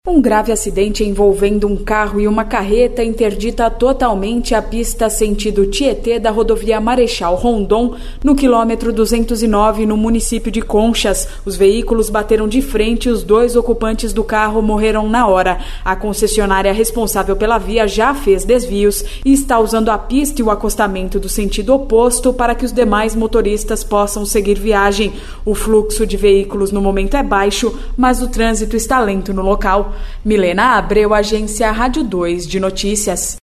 Um grave acidente envolvendo um carro e uma carreta interdita totalmente a pista sentido Tietê da rodovia Marechal Rondon, no quilômetro 209, no município de Conchas. Os veículos bateram de frente e os dois ocupantes do carro morreram na hora. A concessionária responsável pela via já fez desvios e está usando a pista e o acostamento do sentido oposto para que os demais motoristas possam seguir viagem. O fluxo de veículos no momento é baixo, mas o trânsito está lento no local. Milena Abreu, Agência Rádio 2 de Notícias.